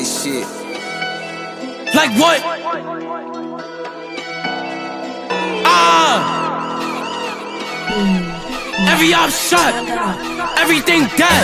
they shit. Like what? Every op shot, everything dead.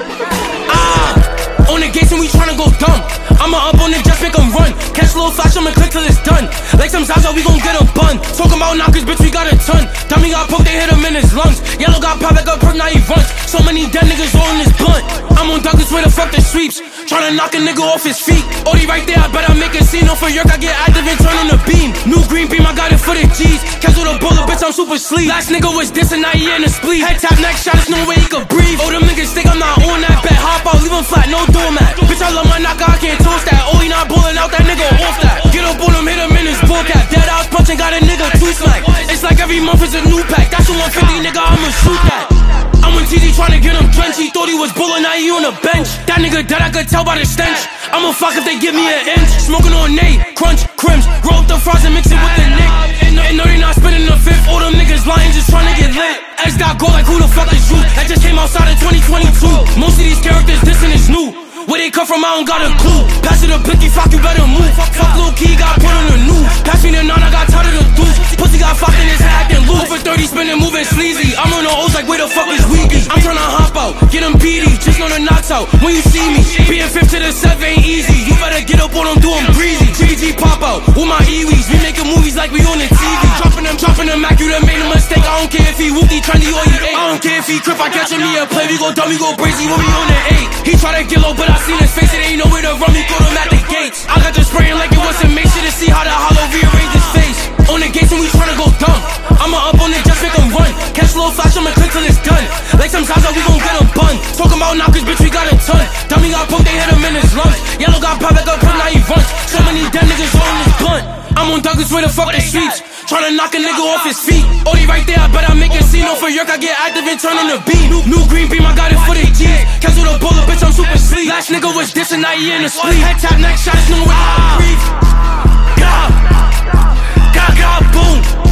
On the gates and we tryna go dumb. I'ma up on the just make them run. Catch a little flash, I'ma click till it's done. Like some Zaza, we gon' get a bun. Talking about knockers, bitch, we got a ton. Dummy got poked, they hit him in his lungs. Yellow got popped like a perk, now he runs. So many dead niggas rolling his blunt. I'm on Douglas, where the fuck the sweeps. Tryna knock a nigga off his feet. Odie right there, I bet I make a scene. Off for York, I get active and turn on the beam. New green beam, I got it for the G's. Catch with a bullet, bitch, I'm super sleep. Last nigga was dissing, now he in the spleen. Head tap, next shot, there's no way he could breathe. Oh, them niggas think I'm not on that bet. Hop out, leave him flat, no doormat. Bitch, I love my knocker, I can't toast that. Oh, he not ballin' out, that nigga off that. Get up on him, hit him in his ball cap. Dead house punching, got a nigga two smack. It's like every month is a new pack. That's a 150, nigga, I'ma shoot that. I'm with TZ tryna get him drenched. He thought he was bullin', now he on the bench. That nigga dead, I could tell by the stench. I'ma fuck if they give me an inch. Smoking on Nate, crunch, crims. Roll up the fries and mix it with the Nick. And no, they not spitting the fifth. All them niggas lying, just tryna get lit. X got gold like who the fuck is you? That just came outside in 2022. Most of these characters, dissing is new. Where they come from, I don't got a clue. Pass it a blicky, fuck, you better move. Fuck Lil Key, got put on the news. Pass me the 9, I got tired of the deuce. Pussy got fucked in his head, acting loose. Over 30, spinning, moving sleazy. I'm on the O's like, where the fuck is Weezy? I'm tryna hop out, get him PD. Just know the knocks out when you see me. Being 5th to the 7 ain't easy. You better get up on them, do them breezy. GG pop out with my Ewees. We making movies like we on the TV. Dropping them, Mac, you done made a mistake. I don't care if he whoopty, trendy, or he ate. I don't care if he crip, I catching me a play. We go dumb, we go crazy when we on the 8. He try to get low, but I seen his face. It ain't nowhere to run, we caught him at the gates. I got the spraying like it was a make sure to see how the hollow rearrange his face. On the gates and we tryna go dumb. I'ma up on it, just make him run. Catch a little flash, I'ma click till it's done. Like some Zaza, we gon' get a bun. Talking about knockers, bitch, we got a ton. Dummy got poked, they hit him in his lungs. Yellow got popped like a perk, now he runs. So many dead niggas rolling his blunt. I'm on Douglas, where the fuck the sweeps. Tryna knock a nigga off his feet. Odie right there, I bet I make a scene. Off for York, I get active and turn on the beam. New green beam, I got it for the G's. Catch with a bullet, bitch, I'm super sleep. Last nigga was dissing, now he in the spleen. Head tap, next shot, there's no way I breathe. God, boom.